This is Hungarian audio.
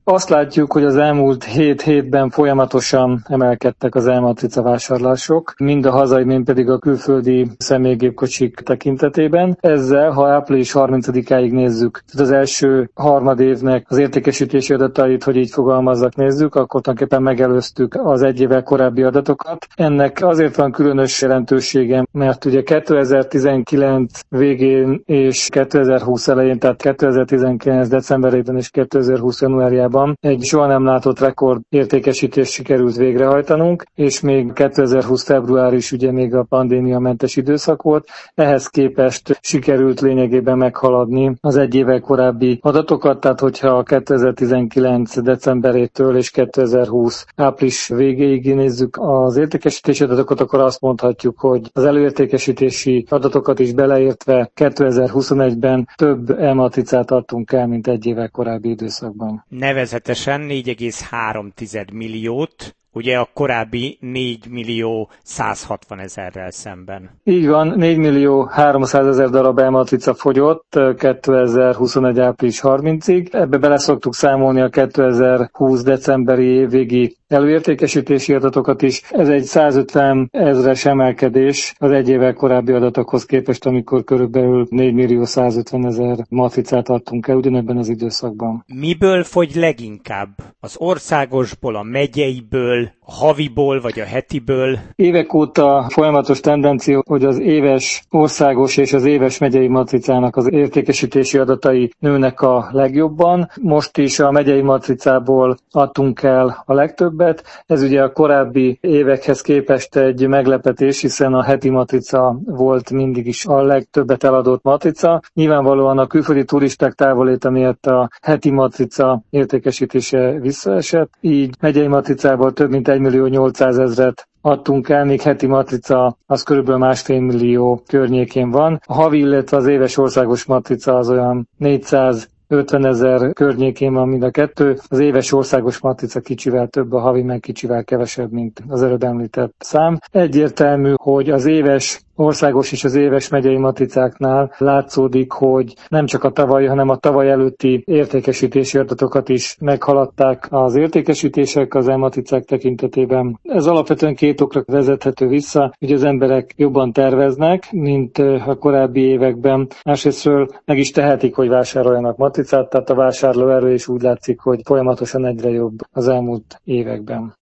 Azt látjuk, hogy az elmúlt 7 hétben folyamatosan emelkedtek az E-matrica vásárlások, mind a hazai, mind pedig a külföldi személygépkocsik tekintetében. Ezzel, ha április 30-áig nézzük, az első harmadévnek az értékesítési adatait, hogy így fogalmazzak, nézzük, akkor tulajdonképpen megelőztük az egy évvel korábbi adatokat. Ennek azért van különös jelentősége, mert ugye 2019 végén és 2020 elején, tehát 2019 decemberében és 2020 januárjában egy soha nem látott rekord értékesítést sikerült végrehajtanunk, és még 2020 február is ugye még a pandémiamentes időszak volt. Ehhez képest sikerült lényegében meghaladni az egy évvel korábbi adatokat, tehát hogyha 2019 decemberétől és 2020 április végéig nézzük az értékesítési adatokat, akkor azt mondhatjuk, hogy az előértékesítési adatokat is beleértve 2021-ben több E-matricát adtunk el, mint egy évvel korábbi időszakban. Nevezetesen 4,3 milliót, ugye a korábbi 4.160.000-rel szemben. Így van, 4.300.000 darab E-matrica fogyott 2021. április 30-ig. Ebbe bele szoktuk számolni a 2020. decemberi végi előértékesítési adatokat is. Ez egy 150 000-es emelkedés az egy évvel korábbi adatokhoz képest, amikor körülbelül 4.150.000 matricát adtunk el ugyanebben az időszakban. Miből fogy leginkább? Az országosból, a megyeiből, a haviból vagy a hetiből? Évek óta folyamatos tendencia, hogy az éves országos és az éves megyei matricának az értékesítési adatai nőnek a legjobban. Most is a megyei matricából adtunk el a legtöbbet. Ez ugye a korábbi évekhez képest egy meglepetés, hiszen a heti matrica volt mindig is a legtöbbet eladott matrica. Nyilvánvalóan a külföldi turisták távoléte miatt a heti matrica értékesítése visszaesett. Így megyei matricából több mint 1.800.000 adtunk el, még heti matrica az körülbelül 1,5 millió környékén van. A havi, illetve az éves országos matrica az olyan 450.000 környékén van mind a kettő. Az éves országos matrica kicsivel több, a havi meg kicsivel kevesebb, mint az előbb említett szám. Egyértelmű, hogy az éves országos és az éves megyei matricáknál látszódik, hogy nem csak a tavalyi, hanem a tavaly előtti értékesítési adatokat is meghaladták az értékesítések az e-matricák tekintetében. Ez alapvetően két okra vezethető vissza, hogy az emberek jobban terveznek, mint a korábbi években. Másrésztről meg is tehetik, hogy vásároljanak matricát, tehát a vásárlóerő is úgy látszik, hogy folyamatosan egyre jobb az elmúlt években.